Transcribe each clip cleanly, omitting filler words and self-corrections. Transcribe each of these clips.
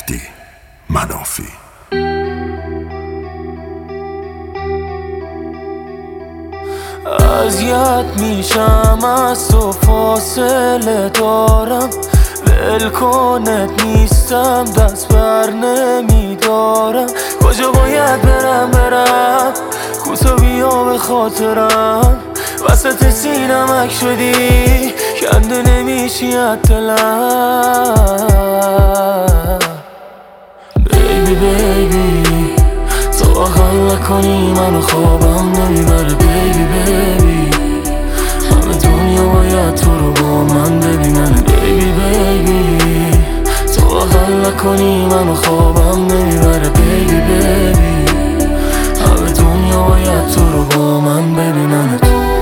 مهدی منافی. اذیت میشم از تو فاصله دارم، ولکنت نیستم دست بر نمیدارم. کجا باید برم کوتا بیا به خاطرم، وسط سینمک شدی کنده نمیشی از دلم. بیبی بیبی تو آخر نکنی منو خوابم نمیبره. بیبی بیبی همه دنیا باید تو رو با من ببینن. بیبی بیبی تو آخر نکنی منو خوابم نمیبره. بیبی بیبی همه دنیا باید تو رو با من ببینن.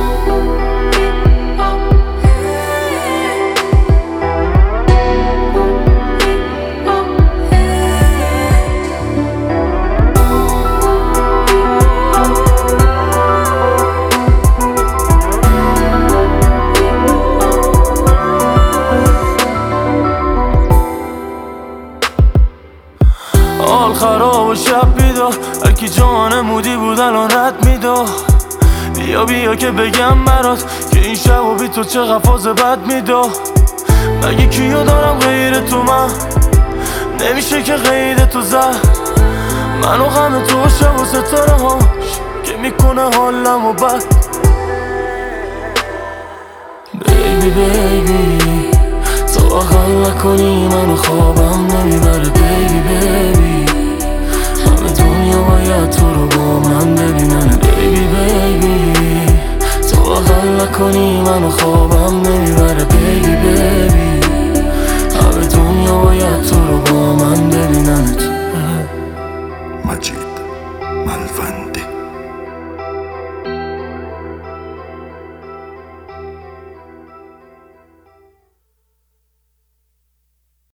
حال خراب و شب بیدا، هرکی جان مودی بود الان رد میدا. بیا بیا که بگم برات که این شب و بی تو چقدر فاز بد میدا. مگه کیو دارم غیر تو؟ من نمیشه که غیر تو زد منو غم تو شب و ستاره هاش که میکنه حالم و بد. بیبی بیبی تو آخر نکنی منو خوابم نمیبره. بیبی بیبی همه دنیا باید تو رو با من ببینن. بیبی بیبی تو آخر نکنی منو خوابم نمیبره. بیبی بیبی همه دنیا باید تو رو